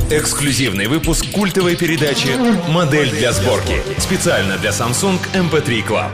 Эксклюзивный выпуск культовой передачи «Модель для сборки». Специально для Samsung MP3 Club.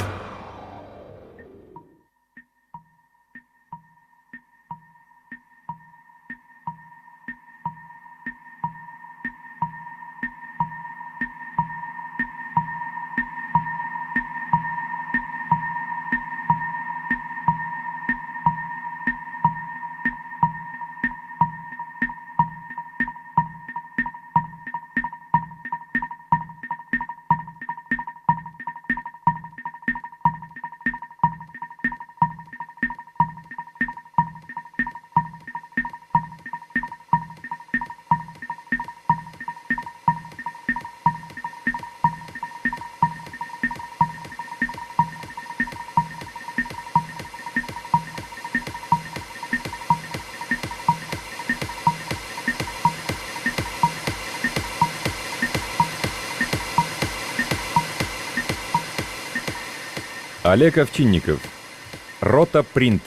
Олег Овчинников. Рота Принт.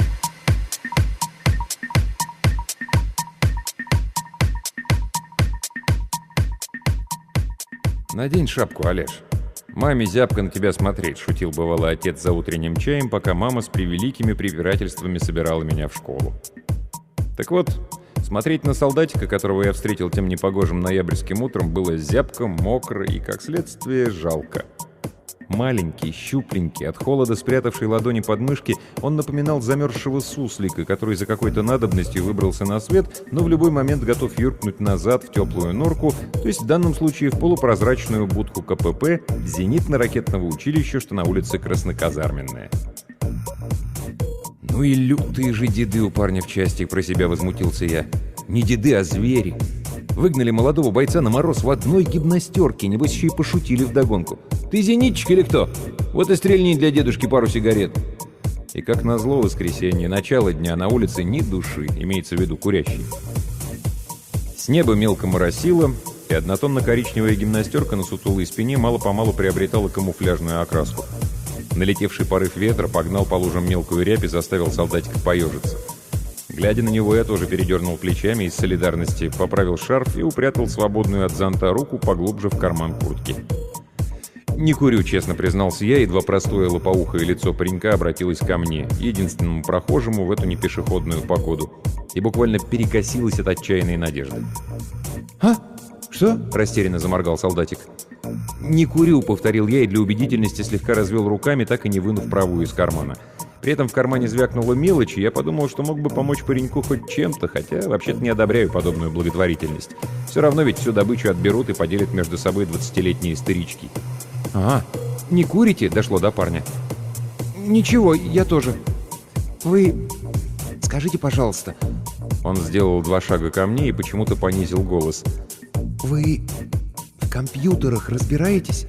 «Надень шапку, Олеж. Маме зябко на тебя смотреть», — шутил бывало отец за утренним чаем, пока мама с превеликими препирательствами собирала меня в школу. Так вот, смотреть на солдатика, которого я встретил тем непогожим ноябрьским утром, было зябко, мокро и, как следствие, жалко. Маленький, щупленький, от холода спрятавший ладони под мышки, он напоминал замерзшего суслика, который за какой-то надобностью выбрался на свет, но в любой момент готов юркнуть назад в теплую норку, то есть в данном случае в полупрозрачную будку КПП зенитно-ракетного училища, что на улице Красноказарменная. «Ну и лютые же деды у парня в части», — про себя возмутился я. «Не деды, а звери. Выгнали молодого бойца на мороз в одной гимнастерке, небось еще и пошутили вдогонку. Ты зенитчик или кто? Вот и стрельни для дедушки пару сигарет». И как назло, воскресенье, начало дня, на улице ни души, имеется в виду курящий. С неба мелко моросило, и однотонно-коричневая гимнастерка на сутулой спине мало-помалу приобретала камуфляжную окраску. Налетевший порыв ветра погнал по лужам мелкую рябь и заставил солдатика поежиться. Глядя на него, я тоже передернул плечами из солидарности, поправил шарф и упрятал свободную от зонта руку поглубже в карман куртки. «Не курю», — честно признался я, едва простое лопоухое лицо паренька обратилось ко мне, единственному прохожему в эту непешеходную погоду, и буквально перекосилось от отчаянной надежды. «А? Что?» — растерянно заморгал солдатик. «Не курю», — повторил я и для убедительности слегка развел руками, так и не вынув правую из кармана. При этом в кармане звякнула мелочь, и я подумал, что мог бы помочь пареньку хоть чем-то, хотя вообще-то не одобряю подобную благотворительность. Все равно ведь всю добычу отберут и поделят между собой 20-летние старички. «А, не курите?» — дошло до парня. «Ничего, я тоже. Вы... скажите, пожалуйста...» Он сделал 2 шага ко мне и почему-то понизил голос. «Вы в компьютерах разбираетесь?»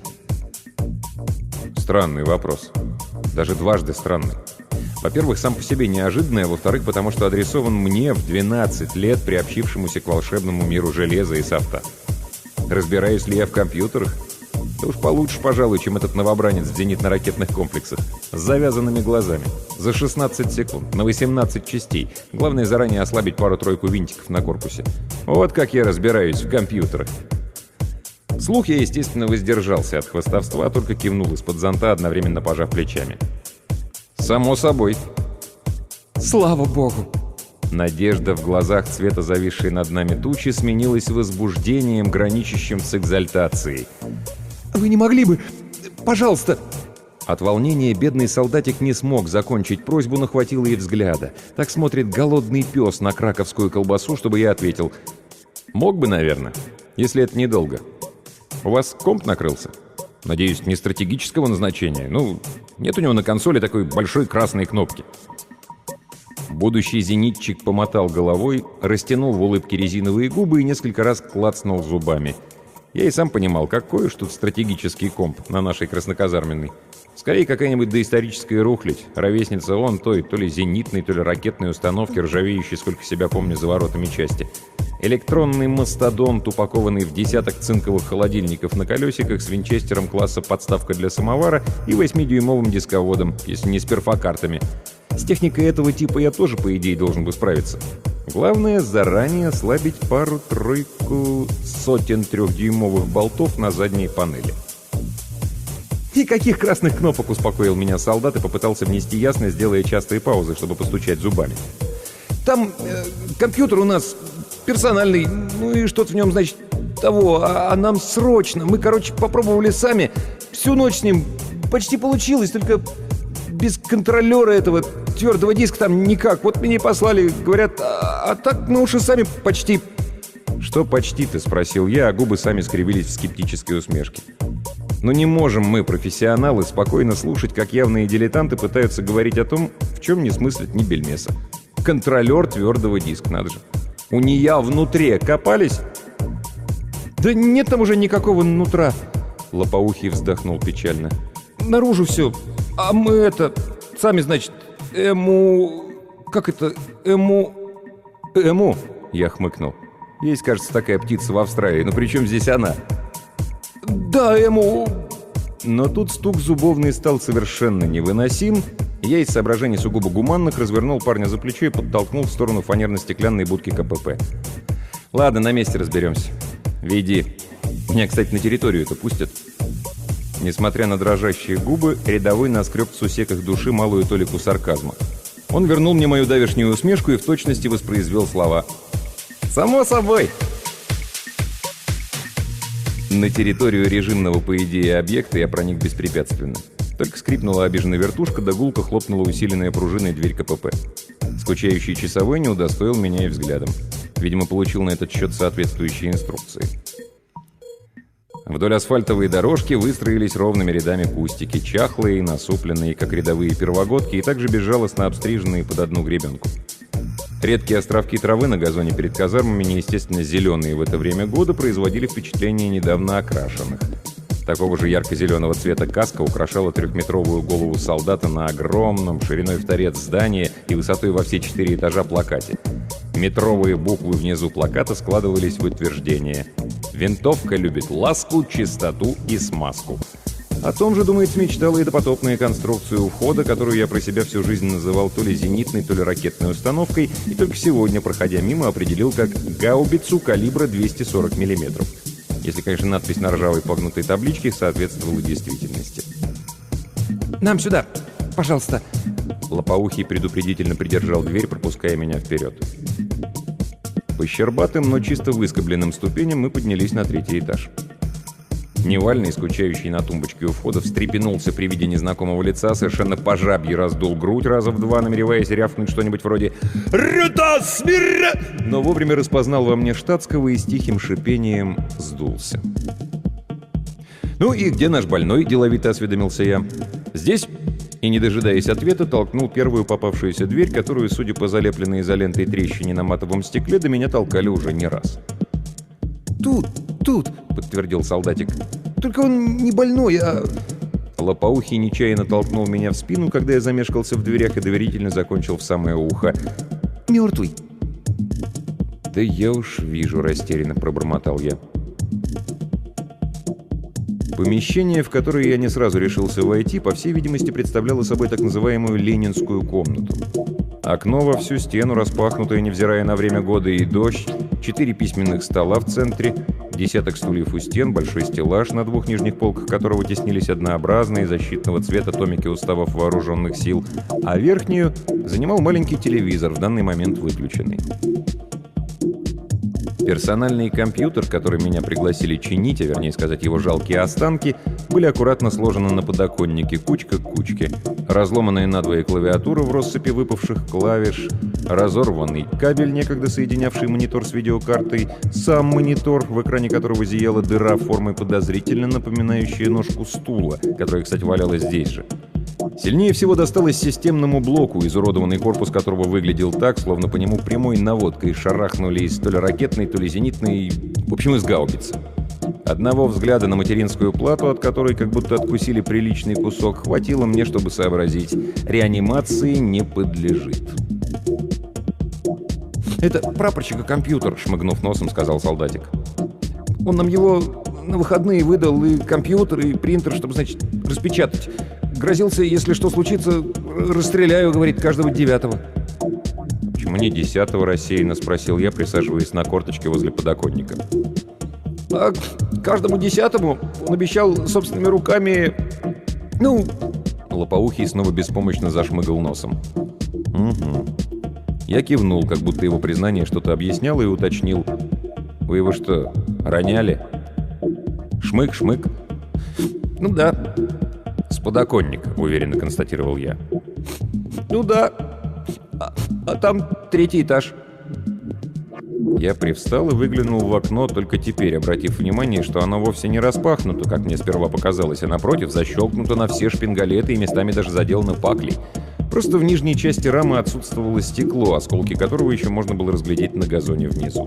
Странный вопрос. Даже дважды странный. Во-первых, сам по себе неожиданный, а во-вторых, потому что адресован мне в 12 лет, приобщившемуся к волшебному миру железа и софта. Разбираюсь ли я в компьютерах? Да уж получше, пожалуй, чем этот новобранец в зенитно-ракетных комплексах. С завязанными глазами. За 16 секунд, на 18 частей. Главное, заранее ослабить пару-тройку винтиков на корпусе. Вот как я разбираюсь в компьютерах. Вслух я, естественно, воздержался от хвастовства, только кивнул из-под зонта, одновременно пожав плечами. «Само собой». «Слава богу!» Надежда в глазах цвета зависшей над нами тучи сменилась возбуждением, граничащим с экзальтацией. «Вы не могли бы... пожалуйста...» От волнения бедный солдатик не смог закончить просьбу, но хватило и взгляда. Так смотрит голодный пес на краковскую колбасу, чтобы я ответил. «Мог бы, наверное, если это недолго. У вас комп накрылся? Надеюсь, не стратегического назначения? Ну, нет у него на консоли такой большой красной кнопки». Будущий зенитчик помотал головой, растянул в улыбке резиновые губы и несколько раз клацнул зубами. Я и сам понимал, какой уж тут стратегический комп на нашей Красноказарменной. Скорее, какая-нибудь доисторическая рухлядь, ровесница вон той, то ли зенитной, то ли ракетной установки, ржавеющей, сколько себя помню, за воротами части. Электронный мастодонт, упакованный в десяток цинковых холодильников на колесиках с винчестером класса подставка для самовара и 8-дюймовым дисководом, если не с перфокартами. С техникой этого типа я тоже, по идее, должен бы справиться. Главное, заранее ослабить пару-тройку сотен 3-дюймовых болтов на задней панели. «Никаких красных кнопок!» — успокоил меня солдат и попытался внести ясность, делая частые паузы, чтобы постучать зубами. «Там компьютер у нас персональный, ну и что-то в нем, значит, того, а нам срочно. Мы, попробовали сами, всю ночь с ним, почти получилось, только без контролера этого твердого диска там никак. Вот меня и послали, говорят, а так мы уж и сами почти...» «Что почти-то?» — спросил я, а губы сами скривились в скептической усмешке. «Но не можем мы, профессионалы, спокойно слушать, как явные дилетанты пытаются говорить о том, в чем не смыслят ни бельмеса. Контролер твердого диска, надо же. У нея внутри копались?» «Да нет там уже никакого нутра», — Лопоухий вздохнул печально. «Наружу все. А мы сами, значит, Как это? Эму? Я хмыкнул. «Есть, кажется, такая птица в Австралии, но при чем здесь она?» «Да, Но тут стук зубовный стал совершенно невыносим, и я из соображений сугубо гуманных развернул парня за плечо и подтолкнул в сторону фанерно-стеклянной будки КПП. «Ладно, на месте разберемся. Веди. Меня, кстати, на территорию-то пустят». Несмотря на дрожащие губы, рядовой наскреб в сусеках души малую толику сарказма. Он вернул мне мою давешнюю усмешку и в точности воспроизвел слова. «Само собой!» На территорию режимного, по идее, объекта я проник беспрепятственно. Только скрипнула обиженная вертушка, да гулко хлопнула усиленная пружиной дверь КПП. Скучающий часовой не удостоил меня и взглядом. Видимо, получил на этот счет соответствующие инструкции. Вдоль асфальтовой дорожки выстроились ровными рядами кустики, чахлые и насупленные, как рядовые первогодки, и также безжалостно обстриженные под одну гребенку. Редкие островки травы на газоне перед казармами, неестественно зеленые в это время года, производили впечатление недавно окрашенных. Такого же ярко-зеленого цвета каска украшала 3-метровую голову солдата на огромном, шириной в торец здании и высотой во все 4 этажа плакате. Метровые буквы внизу плаката складывались в утверждение: «Винтовка любит ласку, чистоту и смазку». О том же, думается, мечтала и допотопная конструкция у входа, которую я про себя всю жизнь называл то ли зенитной, то ли ракетной установкой, и только сегодня, проходя мимо, определил как гаубицу калибра 240 мм. Если, конечно, надпись на ржавой погнутой табличке соответствовала действительности. «Нам сюда, пожалуйста!» Лопоухий предупредительно придержал дверь, пропуская меня вперед. По щербатым, но чисто выскобленным ступеням мы поднялись на 3-й этаж. Невальный, скучающий на тумбочке у входа, встрепенулся при виде незнакомого лица, совершенно по-жабьи раздул грудь раза в 2, намереваясь рявкнуть что-нибудь вроде «Рюта смиря!», но вовремя распознал во мне штатского и с тихим шипением сдулся. «Ну и где наш больной?» – деловито осведомился я. «Здесь?» И, не дожидаясь ответа, толкнул первую попавшуюся дверь, которую, судя по залепленной изолентой трещине на матовом стекле, до меня толкали уже не раз. «Тут!» — подтвердил солдатик. «Только он не больной, а...» Лопоухий нечаянно толкнул меня в спину, когда я замешкался в дверях, и доверительно закончил в самое ухо. «Мертвый!» «Да я уж вижу», — растерянно пробормотал я. Помещение, в которое я не сразу решился войти, по всей видимости, представляло собой так называемую ленинскую комнату. Окно во всю стену, распахнутое, невзирая на время года и дождь, 4 письменных стола в центре, десяток стульев у стен, большой стеллаж, на 2 нижних полках которого теснились однообразные защитного цвета томики уставов вооруженных сил, а верхнюю занимал маленький телевизор, в данный момент выключенный. Персональный компьютер, который меня пригласили чинить, а вернее сказать его жалкие останки, были аккуратно сложены на подоконнике, кучка к кучке. Разломанная надвое клавиатура в россыпи выпавших клавиш, разорванный кабель, некогда соединявший монитор с видеокартой, сам монитор, в экране которого зияла дыра формой подозрительно напоминающая ножку стула, которая, кстати, валялась здесь же. Сильнее всего досталось системному блоку, изуродованный корпус которого выглядел так, словно по нему прямой наводкой шарахнули из то ли ракетной, то ли зенитной, в общем, из гаубицы. Одного взгляда на материнскую плату, от которой как будто откусили приличный кусок, хватило мне, чтобы сообразить: реанимации не подлежит. «Это прапорщика компьютер», — шмыгнув носом, сказал солдатик. «Он нам его на выходные выдал, и компьютер, и принтер, чтобы, значит, распечатать. Грозился, если что случится, расстреляю, говорит, каждого 9-го». «Почему почему не 10-го?» — рассеянно спросил я, присаживаясь на корточке возле подоконника. «А каждому 10-му он обещал собственными руками... Ну...» Лопоухий снова беспомощно зашмыгал носом. «Угу». Я кивнул, как будто его признание что-то объясняло, и уточнил. «Вы его что, роняли?» «Шмык-шмык». «Ну да». «С подоконника», — уверенно констатировал я. «Ну да. А там 3-й этаж». Я привстал и выглянул в окно, только теперь обратив внимание, что оно вовсе не распахнуто, как мне сперва показалось, а напротив защелкнуто на все шпингалеты и местами даже заделано паклей. Просто в нижней части рамы отсутствовало стекло, осколки которого еще можно было разглядеть на газоне внизу.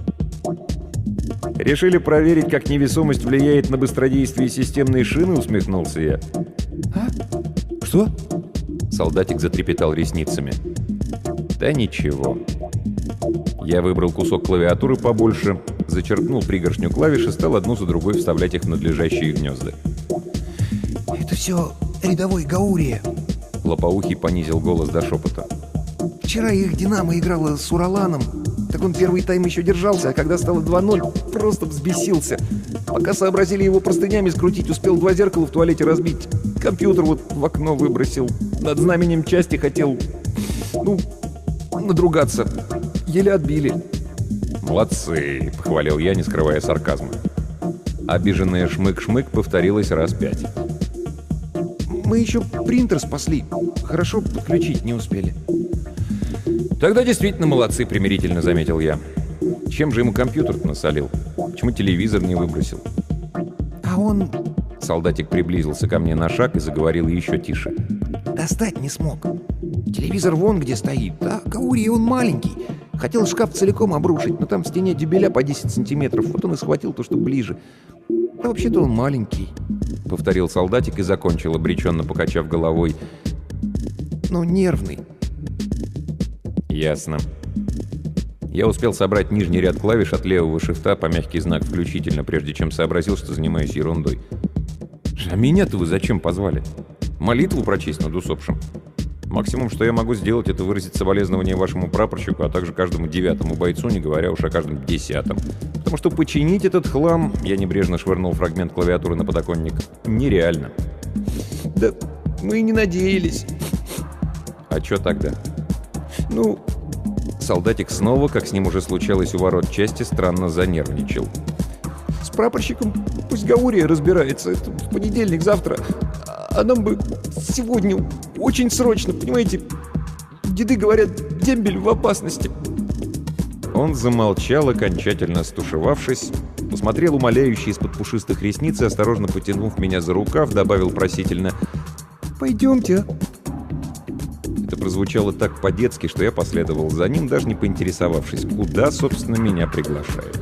«Решили проверить, как невесомость влияет на быстродействие системной шины?» — усмехнулся я. «А? Что?» Солдатик затрепетал ресницами. «Да ничего». Я выбрал кусок клавиатуры побольше, зачеркнул пригоршню клавиш и стал одну за другой вставлять их в надлежащие гнезда. «Это все рядовой Гаурия». Лопоухий понизил голос до шепота. «Вчера их «Динамо» играла с Ураланом. Так он первый тайм еще держался, а когда стало 2-0, просто взбесился. Пока сообразили его простынями скрутить, успел 2 зеркала в туалете разбить. Компьютер вот в окно выбросил. Над знаменем части хотел... надругаться. Еле отбили». «Молодцы!» — похвалил я, не скрывая сарказма. Обиженная шмык-шмык повторилась раз 5. «Мы еще принтер спасли. Хорошо подключить не успели». «Тогда действительно молодцы», — примирительно заметил я. «Чем же ему компьютер-то насолил? Почему телевизор не выбросил?» «А он...» Солдатик приблизился ко мне на шаг и заговорил еще тише. «Достать не смог. Телевизор вон где стоит, а Гаурий он маленький. Хотел шкаф целиком обрушить, но там в стене дюбеля по 10 сантиметров. Вот он и схватил то, что ближе. А вообще-то он маленький», — повторил солдатик и закончил, обреченно покачав головой. «Но нервный». «Ясно». Я успел собрать нижний ряд клавиш от левого шифта по мягкий знак «включительно», прежде чем сообразил, что занимаюсь ерундой. «А меня-то вы зачем позвали? Молитву прочесть над усопшим? Максимум, что я могу сделать, это выразить соболезнование вашему прапорщику, а также каждому 9-му бойцу, не говоря уж о каждом 10-м. Потому что починить этот хлам, я небрежно швырнул фрагмент клавиатуры на подоконник, нереально». «Да мы и не надеялись». «А чё тогда?» Солдатик снова, как с ним уже случалось у ворот части, странно занервничал. «С прапорщиком пусть Гаурия разбирается. Это в понедельник, завтра. А нам бы сегодня очень срочно, понимаете? Деды говорят, дембель в опасности». Он замолчал, окончательно стушевавшись, посмотрел умоляюще из-под пушистых ресниц и, осторожно потянув меня за рукав, добавил просительно: «Пойдемте, а?» Это прозвучало так по-детски, что я последовал за ним, даже не поинтересовавшись, куда, собственно, меня приглашают.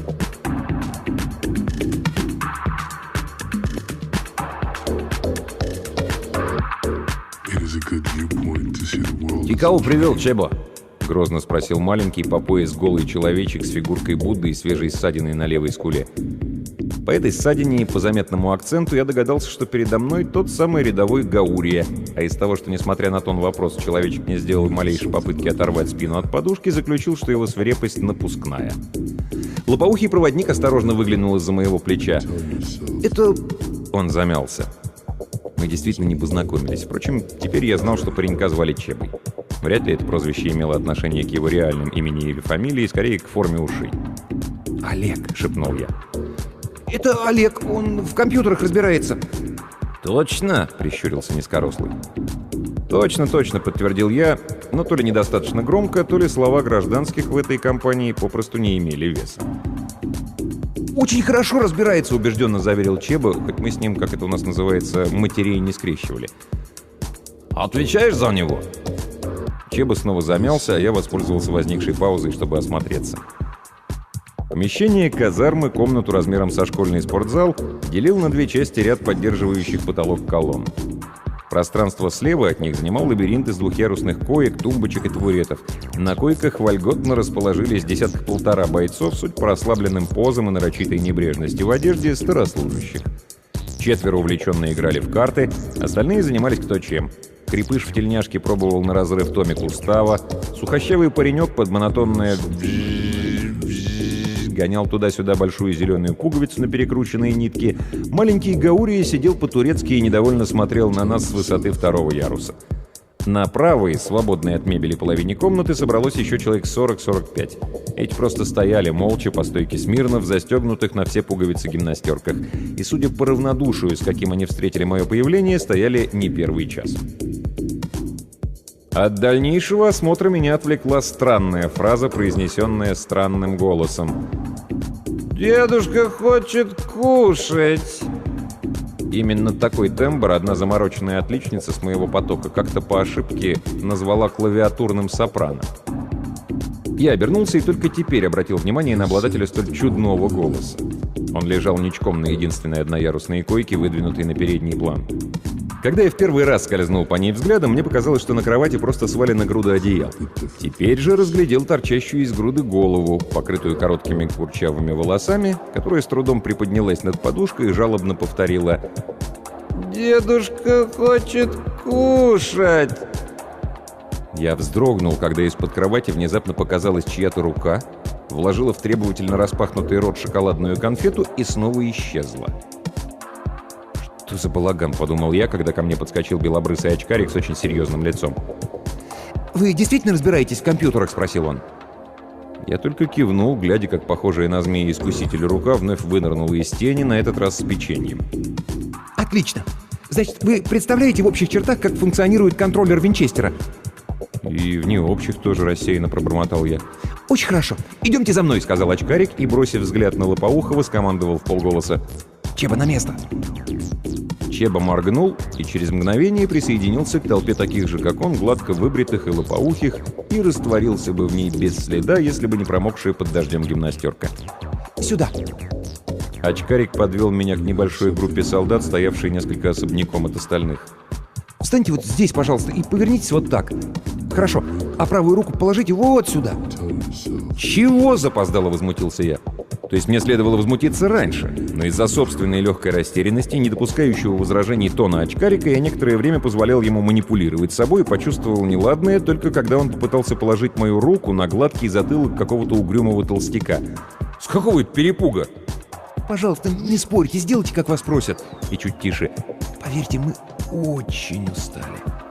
«И кого привел, Чебо?» — грозно спросил маленький по пояс голый человечек с фигуркой Будды и свежей ссадиной на левой скуле. По этой ссадине и по заметному акценту я догадался, что передо мной тот самый рядовой Гаурия, а из того, что, несмотря на тон вопроса, человечек не сделал малейшей попытки оторвать спину от подушки, заключил, что его свирепость напускная. Лопоухий проводник осторожно выглянул из-за моего плеча. «Это...» Он замялся. Мы действительно не познакомились. Впрочем, теперь я знал, что паренька звали Чебой. Вряд ли это прозвище имело отношение к его реальным имени или фамилии, скорее к форме ушей. «Олег», — шепнул я. «Это Олег, он в компьютерах разбирается». «Точно?» — прищурился низкорослый. «Точно», — подтвердил я, но то ли недостаточно громко, то ли слова гражданских в этой компании попросту не имели веса. «Очень хорошо разбирается», — убежденно заверил Чеба, хоть мы с ним, как это у нас называется, матерей не скрещивали. «Отвечаешь за него?» Чеба снова замялся, а я воспользовался возникшей паузой, чтобы осмотреться. Помещение казармы, комнату размером со школьный спортзал, делил на 2 части ряд поддерживающих потолок колонн. Пространство слева от них занимал лабиринт из 2-ярусных коек, тумбочек и табуретов. На койках вольготно расположились 10-1,5 бойцов, суть по расслабленным позам и нарочитой небрежности в одежде старослужащих. 4 увлеченно играли в карты, остальные занимались кто чем. Крепыш в тельняшке пробовал на разрыв томик устава. Сухощавый паренек под монотонное гонял туда-сюда большую зеленую пуговицу на перекрученные нитки. Маленький Гаурия сидел по-турецки и недовольно смотрел на нас с высоты 2-го яруса. На правой, свободной от мебели половине комнаты, собралось еще человек 40-45. Эти просто стояли молча по стойке смирно в застегнутых на все пуговицы гимнастерках. И, судя по равнодушию, с каким они встретили мое появление, стояли не первый час. От дальнейшего осмотра меня отвлекла странная фраза, произнесенная странным голосом. «Дедушка хочет кушать!» Именно такой тембр одна замороченная отличница с моего потока как-то по ошибке назвала клавиатурным сопрано. Я обернулся и только теперь обратил внимание на обладателя столь чудного голоса. Он лежал ничком на единственной одноярусной койке, выдвинутой на передний план. Когда я в первый раз скользнул по ней взглядом, мне показалось, что на кровати просто свалена груда одеял. Теперь же разглядел торчащую из груды голову, покрытую короткими курчавыми волосами, которая с трудом приподнялась над подушкой и жалобно повторила: «Дедушка хочет кушать!» Я вздрогнул, когда из-под кровати внезапно показалась чья-то рука, вложила в требовательно распахнутый рот шоколадную конфету и снова исчезла. «Что за балаган?» — подумал я, когда ко мне подскочил белобрысый очкарик с очень серьезным лицом. «Вы действительно разбираетесь в компьютерах?» — спросил он. Я только кивнул, глядя, как похожая на змея-искусителя рука вновь вынырнула из тени, на этот раз с печеньем. «Отлично! Значит, вы представляете в общих чертах, как функционирует контроллер Винчестера?» «И в необщих тоже», — рассеянно пробормотал я. «Очень хорошо. Идемте за мной», — сказал очкарик и, бросив взгляд на Лопоухова, скомандовал вполголоса: «Чеба, на место!» Чеба моргнул и через мгновение присоединился к толпе таких же, как он, гладко выбритых и лопоухих, и растворился бы в ней без следа, если бы не промокшая под дождем гимнастерка. «Сюда!» Очкарик подвел меня к небольшой группе солдат, стоявшей несколько особняком от остальных. «Встаньте вот здесь, пожалуйста, и повернитесь вот так. Хорошо, а правую руку положите вот сюда». «Чего?» — запоздало возмутился я. То есть мне следовало возмутиться раньше, но из-за собственной легкой растерянности, не допускающего возражений тона очкарика, я некоторое время позволял ему манипулировать собой и почувствовал неладное, только когда он попытался положить мою руку на гладкий затылок какого-то угрюмого толстяка. «С какого это перепуга?» «Пожалуйста, не спорьте, сделайте, как вас просят». И чуть тише: «Поверьте, мы очень устали».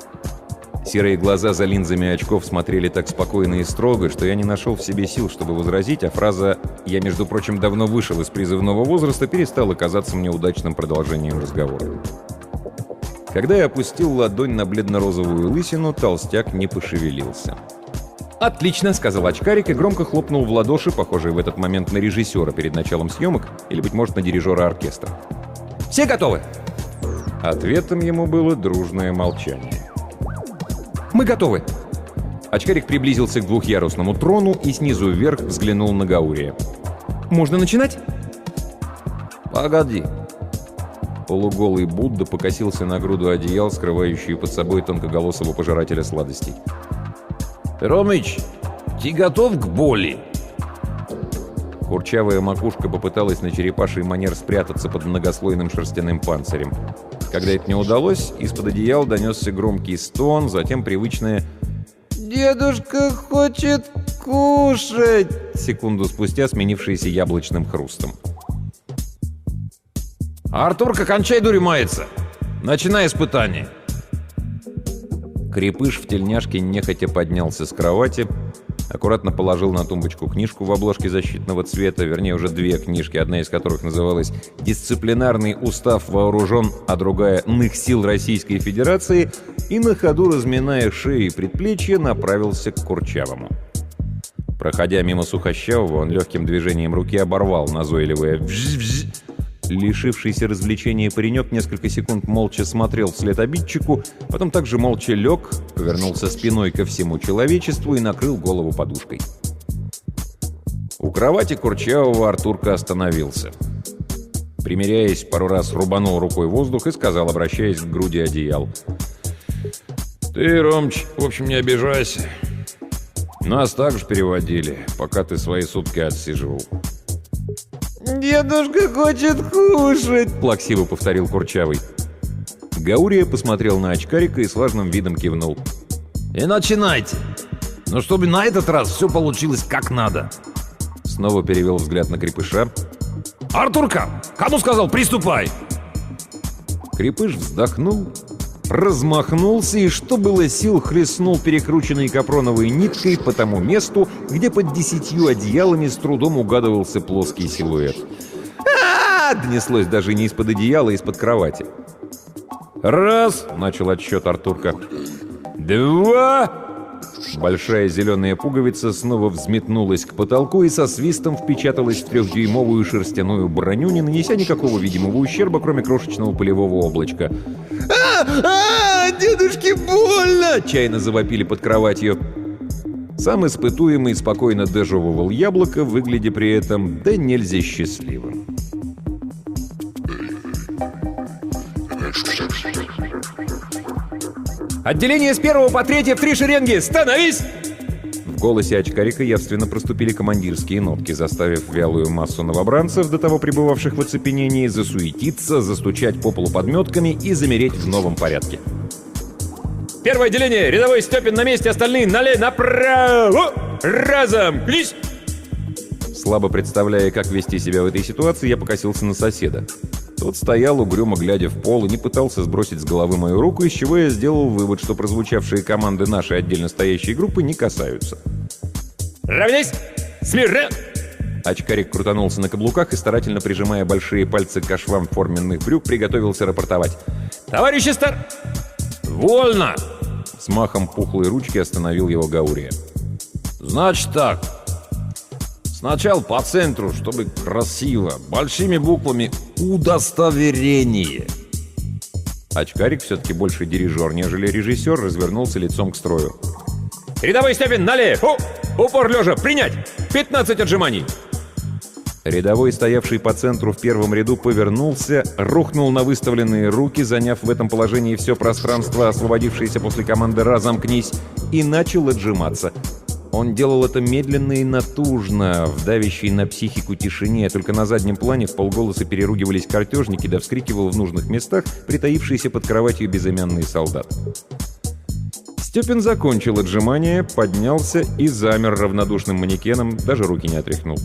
Серые глаза за линзами очков смотрели так спокойно и строго, что я не нашел в себе сил, чтобы возразить, а фраза «я, между прочим, давно вышел из призывного возраста» перестала казаться мне удачным продолжением разговора. Когда я опустил ладонь на бледно-розовую лысину, толстяк не пошевелился. «Отлично!» — сказал очкарик и громко хлопнул в ладоши, похожий в этот момент на режиссера перед началом съемок или, быть может, на дирижера оркестра. «Все готовы?» Ответом ему было дружное молчание. «Мы готовы!» Очкарик приблизился к двухъярусному трону и снизу вверх взглянул на Гаурия. «Можно начинать?» «Погоди!» Полуголый Будда покосился на груду одеял, скрывающую под собой тонкоголосого пожирателя сладостей. «Ромыч, ты готов к боли?» Курчавая макушка попыталась на черепаший манер спрятаться под многослойным шерстяным панцирем. Когда это не удалось, из-под одеял донесся громкий стон, затем привычное «Дедушка хочет кушать!» секунду спустя сменившееся яблочным хрустом. «Артурка, кончай дури маяться! Начинай испытание!» Крепыш в тельняшке нехотя поднялся с кровати, аккуратно положил на тумбочку книжку в обложке защитного цвета, вернее, уже две книжки, одна из которых называлась «Дисциплинарный устав вооружен», а другая «Ных сил Российской Федерации», и на ходу, разминая шею и предплечье, направился к Курчавому. Проходя мимо Сухощавого, он легким движением руки оборвал назойливое «вжж-вжж». Лишившийся развлечения паренек несколько секунд молча смотрел вслед обидчику, потом также молча лег, повернулся спиной ко всему человечеству и накрыл голову подушкой. У кровати Курчавого Артурка остановился. Примеряясь, пару раз рубанул рукой воздух и сказал, обращаясь к груди одеял: «Ты, Ромыч, в общем, не обижайся. Нас так же переводили, пока ты свои сутки отсиживал». «Дедушка хочет кушать!» — плаксиво повторил Курчавый. Гаурия посмотрел на очкарика и с важным видом кивнул. И начинайте. Но чтобы на этот раз все получилось как надо. Снова перевел взгляд на крепыша. Артурка, кому сказал, приступай? Крепыш вздохнул, размахнулся и, что было сил, хлестнул перекрученной капроновой ниткой по тому месту, где под 10 одеялами с трудом угадывался плоский силуэт. Донеслось даже не из-под одеяла, а из-под кровати. «Раз!» — начал отсчет Артурка. «Два!» Большая зеленая пуговица снова взметнулась к потолку и со свистом впечаталась в 3-дюймовую шерстяную броню, не нанеся никакого видимого ущерба, кроме крошечного пылевого облачка. Дедушке больно!» — отчаянно завопили под кроватью. Сам испытуемый спокойно дожевывал яблоко, выглядя при этом да нельзя счастливым. «Отделение с 1 по 3 в 3 шеренги! Становись!» В голосе очкарика явственно проступили командирские нотки, заставив вялую массу новобранцев, до того пребывавших в оцепенении, засуетиться, застучать по полу подметками и замереть в новом порядке. «Первое отделение! Рядовой Степин на месте, остальные налей направо! Разом! Клись!» Слабо представляя, как вести себя в этой ситуации, я покосился на соседа. Тот стоял, угрюмо глядя в пол, и не пытался сбросить с головы мою руку, из чего я сделал вывод, что прозвучавшие команды нашей отдельно стоящей группы не касаются. «Равняйсь! Смирно!» Очкарик крутанулся на каблуках и, старательно прижимая большие пальцы к швам форменных брюк, приготовился рапортовать. «Товарищи стар...» «Вольно!» С махом пухлой ручки остановил его Гаурия. «Значит так. Сначала по центру, чтобы красиво, большими буквами «Удостоверение». Очкарик, все-таки больше дирижер, нежели режиссер, развернулся лицом к строю. «Рядовой Степин, налево! Упор лежа! Принять! 15 отжиманий!» Рядовой, стоявший по центру в первом ряду, повернулся, рухнул на выставленные руки, заняв в этом положении все пространство, освободившееся после команды «Разомкнись», и начал отжиматься. Он делал это медленно и натужно, в давящей на психику тишине, только на заднем плане вполголоса переругивались картежники, да вскрикивал в нужных местах притаившийся под кроватью безымянный солдат. Степин закончил отжимание, поднялся и замер равнодушным манекеном, даже руки не отряхнул.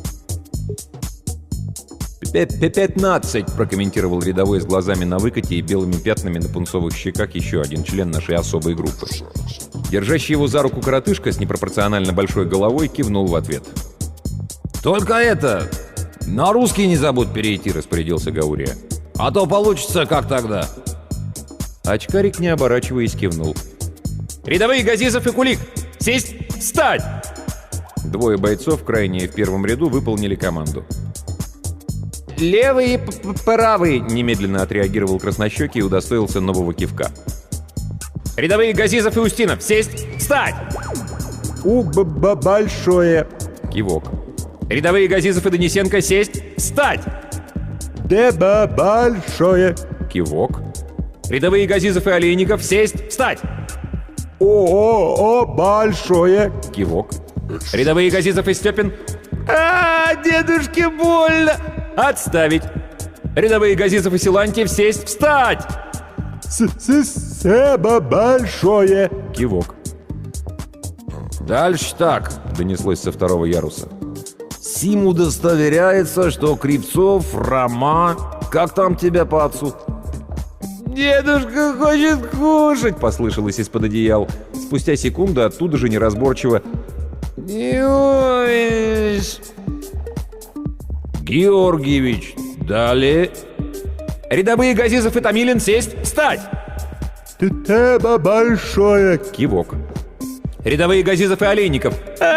«15», — прокомментировал рядовой с глазами на выкате и белыми пятнами на пунцовых щеках еще один член нашей особой группы. Держащий его за руку коротышка с непропорционально большой головой кивнул в ответ. «Только это, на русский не забудь перейти», — распорядился Гаурия. «А то получится, как тогда». Очкарик, не оборачиваясь, кивнул. «Рядовые Газизов и Кулик! Сесть! Встать!» Двое бойцов, крайние в первом ряду, выполнили команду. «Левый и правый!» — немедленно отреагировал краснощекий и удостоился нового кивка. «Рядовые Газизов и Устинов! Сесть! Встать!» Большое!» — кивок. «Рядовые Газизов и Денисенко! Сесть! Встать!» Большое!» — кивок. «Рядовые Газизов и Олейников! Сесть! Встать!» Большое!» — кивок. «Рядовые Газизов и Степин! Дедушке больно! Отставить! Рядовые Газизов и Силантьев! Сесть! Встать!» Большое!» — кивок. «Дальше так», — донеслось со второго яруса. «Сим удостоверяется, что Кривцов, Рома... Как там тебя по отцу?» «Дедушка хочет кушать», — послышалось из-под одеял. Спустя секунду оттуда же неразборчиво. «Георгиевич, далее...» «Рядовые Газизов и Томилин, сесть, встать!» Большое!» — кивок. «Рядовые Газизов и Олейников!»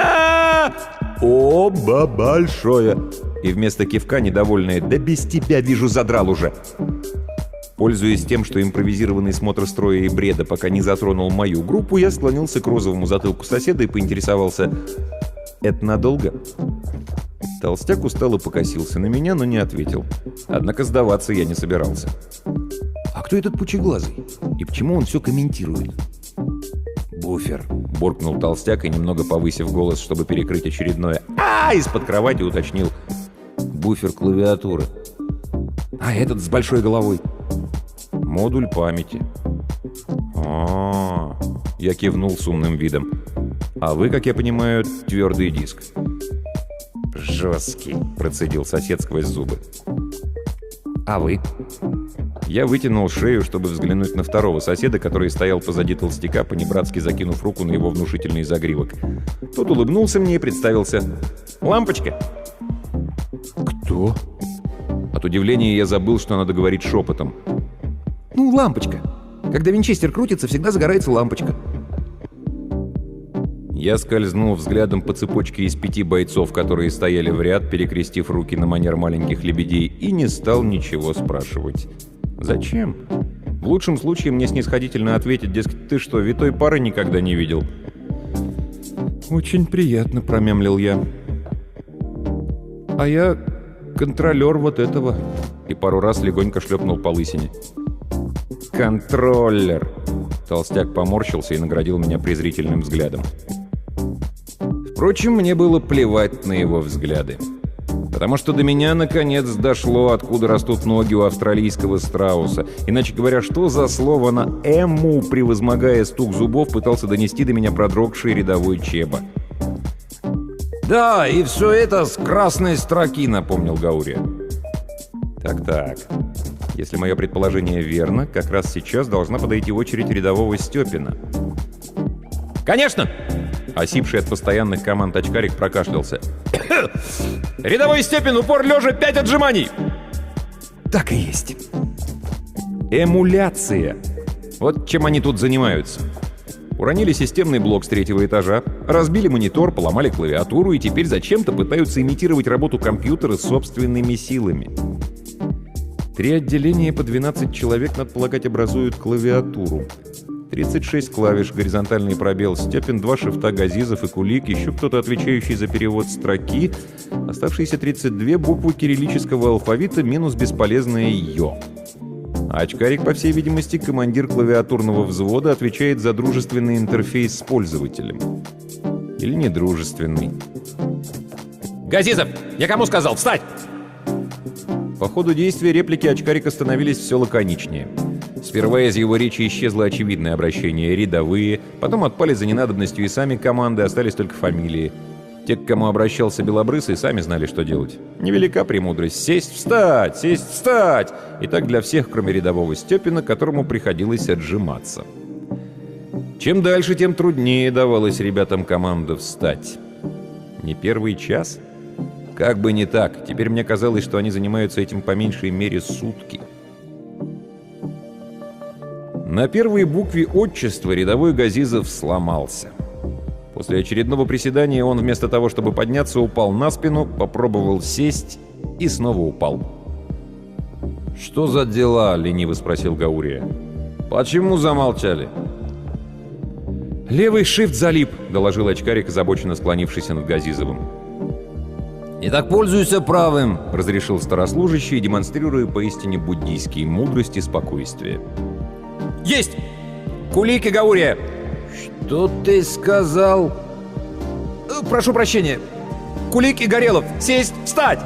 Большое!» И вместо кивка недовольное: «Да без тебя, вижу, задрал уже!» Пользуясь тем, что импровизированный смотр строя и бреда пока не затронул мою группу, я склонился к розовому затылку соседа и поинтересовался: «Это надолго?» Толстяк устало покосился на меня, но не ответил. Однако сдаваться я не собирался. А кто этот пучеглазый? И почему он все комментирует? «Буфер», — буркнул толстяк и, немного повысив голос, чтобы перекрыть очередное из-под кровати уточнил: «Буфер клавиатуры». «А этот с большой головой?» Модуль памяти. Я кивнул с умным видом. А вы, как я понимаю, твердый диск. Жесткий, процедил сосед сквозь зубы. А вы? Я вытянул шею, чтобы взглянуть на второго соседа, который стоял позади толстяка, понебратски закинув руку на его внушительный загривок. Тот улыбнулся мне и представился. «Лампочка!» Кто? От удивления я забыл, что надо говорить шепотом. Ну, лампочка. Когда винчестер крутится, всегда загорается лампочка. Я скользнул взглядом по цепочке из 5 бойцов, которые стояли в ряд, перекрестив руки на манер маленьких лебедей, и не стал ничего спрашивать. Зачем? В лучшем случае мне снисходительно ответить, дескать, ты что, витой пары никогда не видел? «Очень приятно», — промямлил я. «А я контролер вот этого», и пару раз легонько шлепнул по лысине. «Контроллер!» Толстяк поморщился и наградил меня презрительным взглядом. Впрочем, мне было плевать на его взгляды. Потому что до меня наконец дошло, откуда растут ноги у австралийского страуса. Иначе говоря, что за слово на «эму», превозмогая стук зубов, пытался донести до меня продрогший рядовой Чеба. «Да, и все это с красной строки», — напомнил Гаурия. Так. Если мое предположение верно, как раз сейчас должна подойти очередь рядового Степина. «Конечно!» Осипший от постоянных команд очкарик прокашлялся. «Рядовой Степин, упор лежа, 5 отжиманий!» Так и есть. Эмуляция. Вот чем они тут занимаются. Уронили системный блок с 3-го этажа, разбили монитор, поломали клавиатуру и теперь зачем-то пытаются имитировать работу компьютера собственными силами. 3 отделения по 12 человек, надо полагать, образуют клавиатуру. 36 клавиш, горизонтальный пробел, Степин, 2 шифта Газизов и Кулик, еще кто-то, отвечающий за перевод строки, оставшиеся 32 буквы кириллического алфавита минус бесполезное «ё». А очкарик, по всей видимости, командир клавиатурного взвода, отвечает за дружественный интерфейс с пользователем. Или недружественный. «Газизов! Я кому сказал? Встать!» По ходу действия реплики очкарика становились все лаконичнее. Сперва из его речи исчезло очевидное обращение «рядовые», потом отпали за ненадобностью и сами команды, остались только фамилии. Те, к кому обращался Белобрысый, сами знали, что делать. Невелика премудрость — сесть, встать, сесть, встать! И так для всех, кроме рядового Степина, которому приходилось отжиматься. Чем дальше, тем труднее давалось ребятам команда «встать». Не первый час? Как бы не так. Теперь мне казалось, что они занимаются этим по меньшей мере сутки. На первой букве отчества рядовой Газизов сломался. После очередного приседания он вместо того, чтобы подняться, упал на спину, попробовал сесть и снова упал. «Что за дела?» — лениво спросил Гаурия. «Почему замолчали?» «Левый шифт залип», — доложил очкарик, озабоченно склонившийся над Газизовым. «И так пользуйся правым», — разрешил старослужащий, демонстрируя поистине буддийские мудрость и спокойствие. «Есть! Кулик и Гаурия!» Что ты сказал? «Прошу прощения. Кулик и Горелов! Сесть! Встать!»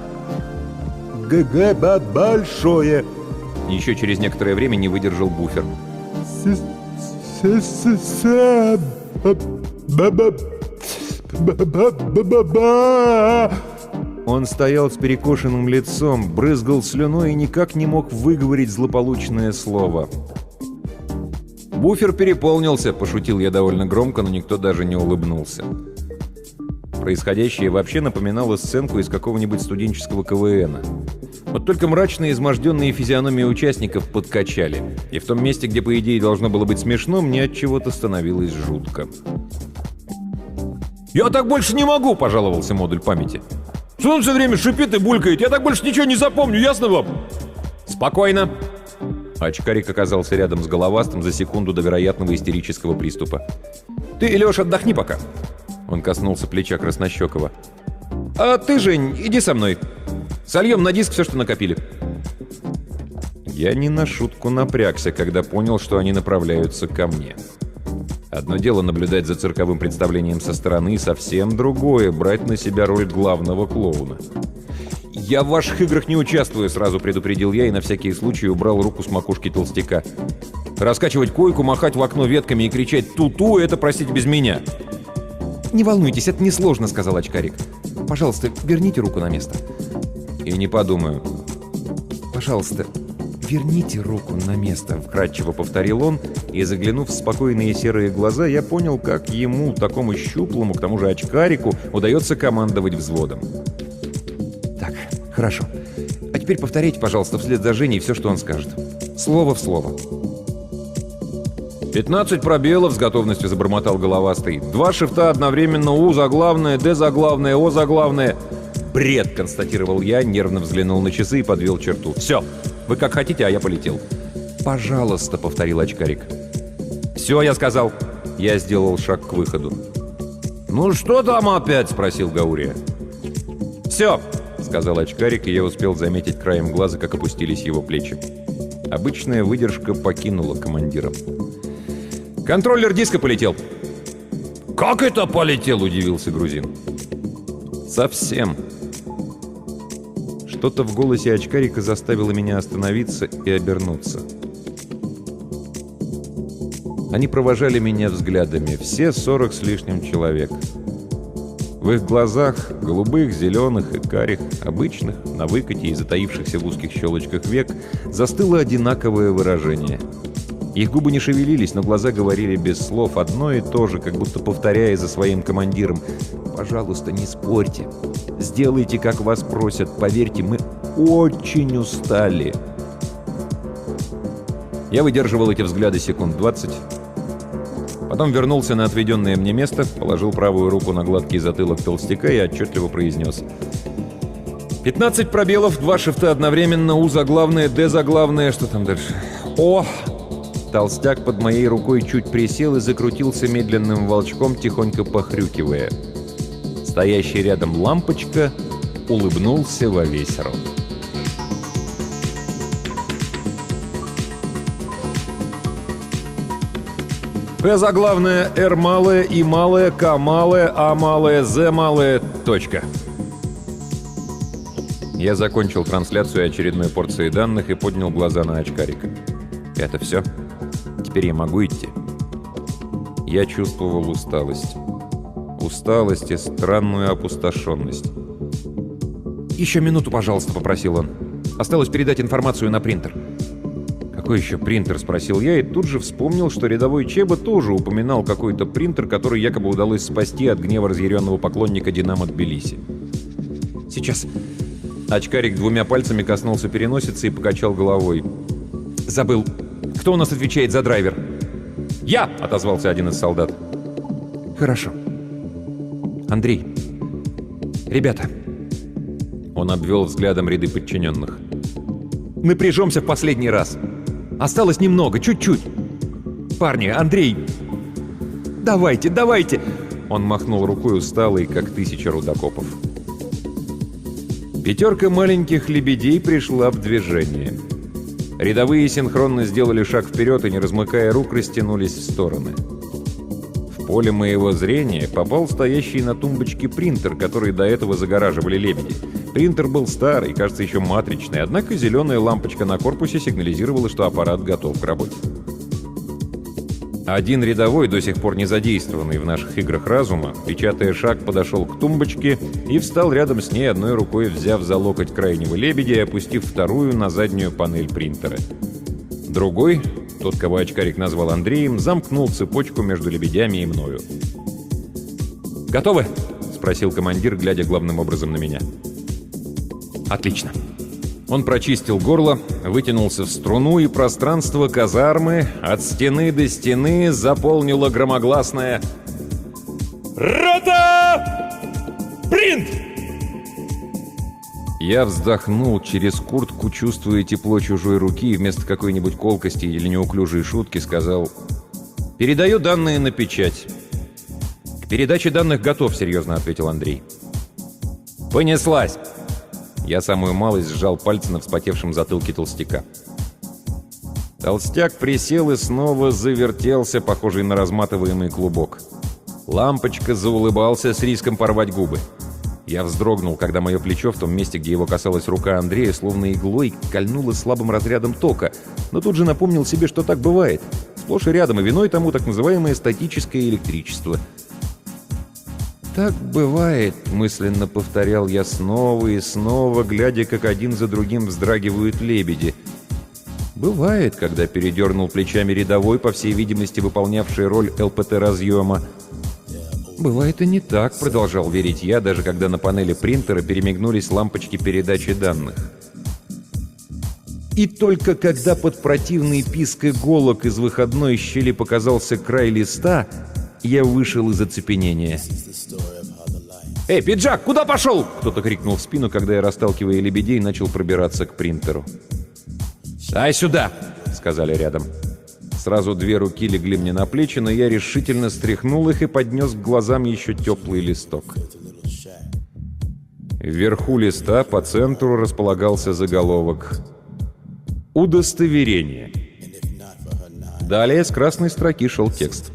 ГГ большое. Еще через некоторое время не выдержал буфер. Он стоял с перекошенным лицом, брызгал слюной и никак не мог выговорить злополучное слово. «Буфер переполнился», — пошутил я довольно громко, но никто даже не улыбнулся. Происходящее вообще напоминало сценку из какого-нибудь студенческого КВНа. Вот только мрачные, изможденные физиономии участников подкачали. И в том месте, где, по идее, должно было быть смешно, мне от чего-то становилось жутко. «Я так больше не могу!» — пожаловался модуль памяти. «Что он все время шипит и булькает? Я так больше ничего не запомню, ясно вам?» «Спокойно!» Очкарик оказался рядом с головастым за секунду до вероятного истерического приступа. «Ты, Леш, отдохни пока!» Он коснулся плеча Краснощекова. «А ты, Жень, иди со мной. Сольем на диск все, что накопили». Я не на шутку напрягся, когда понял, что они направляются ко мне. Одно дело наблюдать за цирковым представлением со стороны, совсем другое — брать на себя роль главного клоуна. «Я в ваших играх не участвую», — сразу предупредил я и на всякий случай убрал руку с макушки толстяка. «Раскачивать койку, махать в окно ветками и кричать «ту-ту» — это, простите, без меня». «Не волнуйтесь, это несложно», — сказал очкарик. «Пожалуйста, верните руку на место». «И не подумаю». «Пожалуйста, верните руку на место», — Вкратчиво повторил он, и, заглянув в спокойные серые глаза, я понял, как ему, такому щуплому, к тому же очкарику, удается командовать взводом. «Так, хорошо. А теперь повторяйте, пожалуйста, вслед за Женей все, что он скажет. Слово в слово». 15 пробелов, с готовностью забормотал головастый. 2 шифта одновременно, У заглавное, Д заглавное, О заглавное. «Бред», — констатировал я, нервно взглянул на часы и подвел черту. «Все, вы как хотите, а я полетел». «Пожалуйста», — повторил очкарик. «Все, я сказал». Я сделал шаг к выходу. «Ну что там опять?» — спросил Гаурия. «Все», — сказал очкарик, и я успел заметить краем глаза, как опустились его плечи. Обычная выдержка покинула командира. «Контроллер диска полетел». «Как это полетел?» — удивился грузин. «Совсем». Что-то в голосе очкарика заставило меня остановиться и обернуться. Они провожали меня взглядами, все 40 с лишним человек. В их глазах, голубых, зеленых и карих, обычных, на выкате и затаившихся в узких щелочках век, застыло одинаковое выражение. Их губы не шевелились, но глаза говорили без слов одно и то же, как будто повторяя за своим командиром: «Пожалуйста, не спорьте. Сделайте, как вас просят. Поверьте, мы очень устали». Я выдерживал эти взгляды секунд 20. Потом вернулся на отведенное мне место, положил правую руку на гладкий затылок толстяка и отчетливо произнес: 15 пробелов, 2 шифта одновременно, У заглавное, Д заглавное, что там дальше? О! Толстяк под моей рукой чуть присел и закрутился медленным волчком, тихонько похрюкивая. Стоящий рядом лампочка улыбнулся во весь рот. П заглавное, Р малое, И малое, К малое, А малое, З малое, точка. Я закончил трансляцию очередной порции данных и поднял глаза на очкарика. Это все? Теперь я могу идти? Я чувствовал усталость. Усталость и странную опустошенность. «Еще минуту, пожалуйста», — попросил он. «Осталось передать информацию на принтер». «Какой еще принтер?» — спросил я, и тут же вспомнил, что рядовой Чеба тоже упоминал какой-то принтер, который якобы удалось спасти от гнева разъяренного поклонника «Динамо» Тбилиси. «Сейчас». Очкарик 2 пальцами коснулся переносицы и покачал головой. «Забыл. Кто у нас отвечает за драйвер?» «Я!» — отозвался один из солдат. «Хорошо. Андрей. Ребята». Он обвел взглядом ряды подчиненных. «Напряжемся в последний раз. Осталось немного, чуть-чуть. Парни, Андрей. Давайте, давайте!» Он махнул рукой усталый, как 1000 рудокопов. 5 маленьких лебедей пришла в движение. Рядовые синхронно сделали шаг вперед и, не размыкая рук, растянулись в стороны. В поле моего зрения попал стоящий на тумбочке принтер, который до этого загораживали лебеди. Принтер был старый, кажется, еще матричный, однако зеленая лампочка на корпусе сигнализировала, что аппарат готов к работе. Один рядовой, до сих пор не задействованный в наших играх разума, печатая шаг, подошел к тумбочке и встал рядом с ней, одной рукой взяв за локоть крайнего лебедя и опустив вторую на заднюю панель принтера. Другой, тот, кого очкарик назвал Андреем, замкнул цепочку между лебедями и мною. «Готовы?» — спросил командир, глядя главным образом на меня. «Отлично». Он прочистил горло, вытянулся в струну, и пространство казармы от стены до стены заполнило громогласное «Рота! Принт!». Я вздохнул через куртку, чувствуя тепло чужой руки, и вместо какой-нибудь колкости или неуклюжей шутки сказал: «Передаю данные на печать». «К передаче данных готов», — серьезно ответил Андрей. «Понеслась!» Я самую малость сжал пальцы на вспотевшем затылке толстяка. Толстяк присел и снова завертелся, похожий на разматываемый клубок. Лампочка заулыбался с риском порвать губы. Я вздрогнул, когда мое плечо в том месте, где его касалась рука Андрея, словно иглой кольнуло слабым разрядом тока, но тут же напомнил себе, что так бывает. Сплошь и рядом, и виной тому так называемое статическое электричество. «Так бывает», — мысленно повторял я снова и снова, глядя, как один за другим вздрагивают лебеди. «Бывает, когда передернул плечами рядовой, по всей видимости, выполнявший роль ЛПТ-разъема. «Бывает и не так», — продолжал верить я, даже когда на панели принтера перемигнулись лампочки передачи данных. И только когда под противный писк иголок из выходной щели показался край листа, я вышел из оцепенения. «Эй, пиджак, куда пошел?» — кто-то крикнул в спину, когда я, расталкивая лебедей, начал пробираться к принтеру. «Дай сюда!» — сказали рядом. Сразу две руки легли мне на плечи, но я решительно стряхнул их и поднес к глазам еще теплый листок. Вверху листа по центру располагался заголовок «Удостоверение». Далее с красной строки шел текст.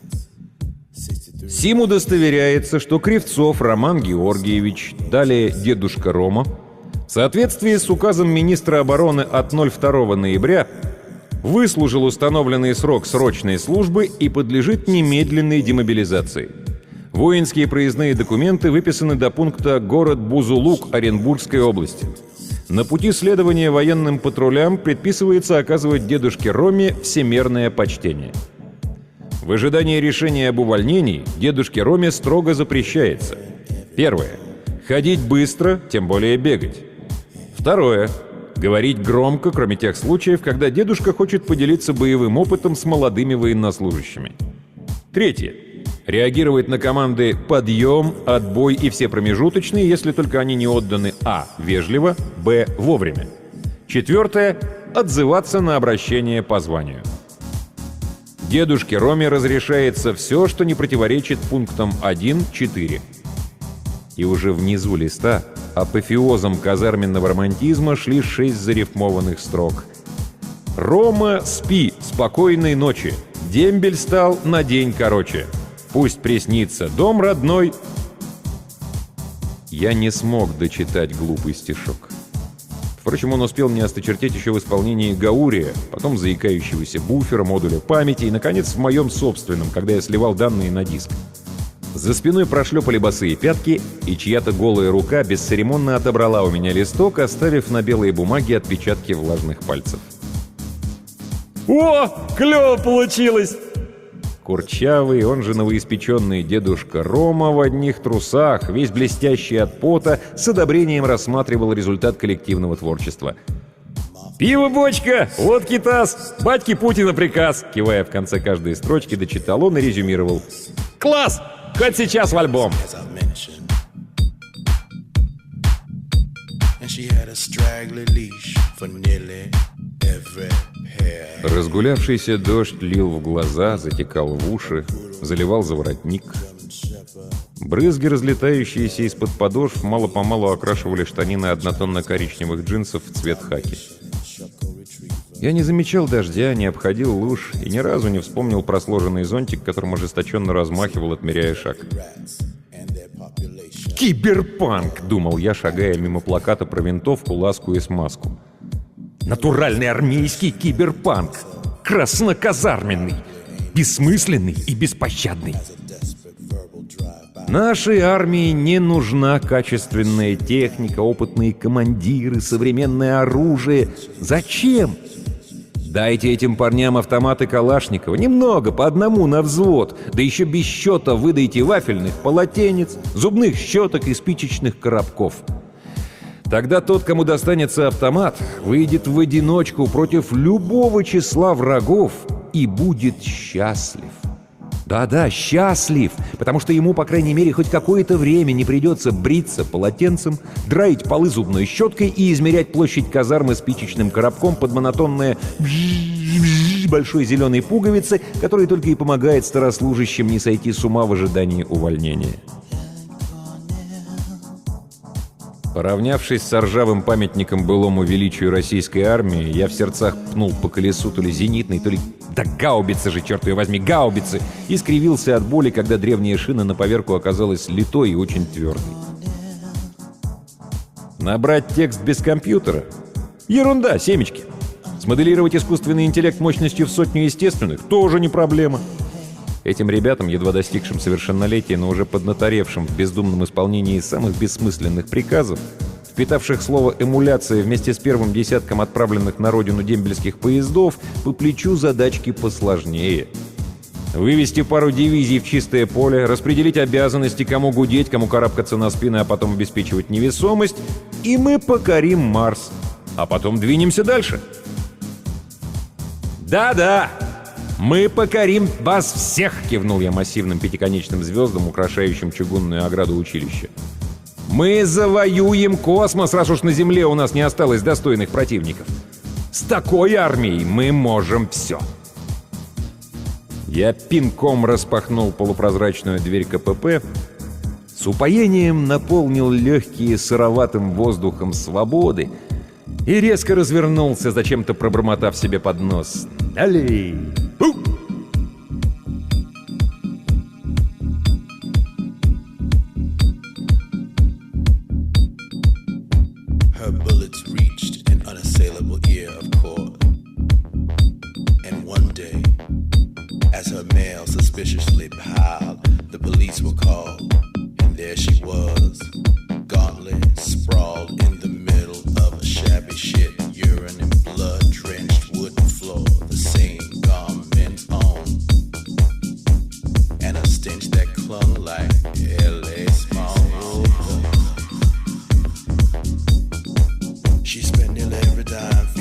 «Сим удостоверяется, что Кривцов Роман Георгиевич, далее дедушка Рома, в соответствии с указом министра обороны от 02 ноября выслужил установленный срок срочной службы и подлежит немедленной демобилизации. Воинские проездные документы выписаны до пункта город Бузулук Оренбургской области. На пути следования военным патрулям предписывается оказывать дедушке Роме всемерное почтение. В ожидании решения об увольнении дедушке Роме строго запрещается. Первое. Ходить быстро, тем более бегать. Второе. Говорить громко, кроме тех случаев, когда дедушка хочет поделиться боевым опытом с молодыми военнослужащими. Третье. Реагировать на команды «подъем», «отбой» и все промежуточные, если только они не отданы а. вежливо, б. вовремя. Четвертое. Отзываться на обращение по званию. Дедушке Роме разрешается все, что не противоречит пунктам 1-4. И уже внизу листа апофеозом казарменного романтизма шли 6 зарифмованных строк. «Рома, спи, спокойной ночи. Дембель стал на день короче. Пусть приснится дом родной». Я не смог дочитать глупый стишок. Впрочем, он успел мне осточертеть еще в исполнении Гаурия, потом заикающегося буфера, модуля памяти и, наконец, в моем собственном, когда я сливал данные на диск. За спиной прошлепали босые пятки, и чья-то голая рука бесцеремонно отобрала у меня листок, оставив на белой бумаге отпечатки влажных пальцев. «О, клево получилось!» Курчавый, он же новоиспеченный дедушка Рома в одних трусах, весь блестящий от пота, с одобрением рассматривал результат коллективного творчества. «Пиво бочка, водки таз, батьки Путина приказ!» Кивая в конце каждой строчки, дочитал он и резюмировал. «Класс! Хоть сейчас в альбом!» Разгулявшийся дождь лил в глаза, затекал в уши, заливал за воротник. Брызги, разлетающиеся из-под подошв, мало-помалу окрашивали штанины однотонно-коричневых джинсов в цвет хаки. Я не замечал дождя, не обходил луж и ни разу не вспомнил про сложенный зонтик, которым ожесточенно размахивал, отмеряя шаг. «Киберпанк!» — думал я, шагая мимо плаката про винтовку, ласку и смазку. «Натуральный армейский киберпанк! Красноказарменный! Бессмысленный и беспощадный!» Нашей армии не нужна качественная техника, опытные командиры, современное оружие. Зачем? Дайте этим парням автоматы Калашникова. Немного, по одному на взвод. Да еще без счета выдайте вафельных полотенец, зубных щеток и спичечных коробков. Тогда тот, кому достанется автомат, выйдет в одиночку против любого числа врагов и будет счастлив. Да-да, счастлив, потому что ему, по крайней мере, хоть какое-то время не придется бриться полотенцем, драить полы зубной щеткой и измерять площадь казармы спичечным коробком под монотонное большой зеленой пуговицы, которая только и помогает старослужащим не сойти с ума в ожидании увольнения. Поравнявшись с ржавым памятником былому величию российской армии, я в сердцах пнул по колесу то ли зенитной, то ли... Да гаубицы же, черт ее возьми, гаубицы! И скривился от боли, когда древняя шина на поверку оказалась литой и очень твердой. Набрать текст без компьютера? Ерунда, семечки. Смоделировать искусственный интеллект мощностью в 100 естественных – тоже не проблема. Этим ребятам, едва достигшим совершеннолетия, но уже поднаторевшим в бездумном исполнении самых бессмысленных приказов, впитавших слово «эмуляция» вместе с первым десятком отправленных на родину дембельских поездов, по плечу задачки посложнее. Вывести пару дивизий в чистое поле, распределить обязанности, кому гудеть, кому карабкаться на спины, а потом обеспечивать невесомость, и мы покорим Марс. А потом двинемся дальше. «Да-да, мы покорим вас всех!» — кивнул я массивным пятиконечным звездам, украшающим чугунную ограду училища. «Мы завоюем космос, раз уж на Земле у нас не осталось достойных противников. С такой армией мы можем все!» Я пинком распахнул полупрозрачную дверь КПП, с упоением наполнил легкие сыроватым воздухом свободы и резко развернулся, зачем-то пробормотав себе под нос: «Далей!» Her bullets reached an unassailable ear of court. And one day, as her mail suspiciously piled, the police were called, and there she was, gauntly sprawled in the middle of a shabby shit, urine and blood-drenched wooden floor, the same garment on, and a stench that clung like L.A. small. She spent nearly every dime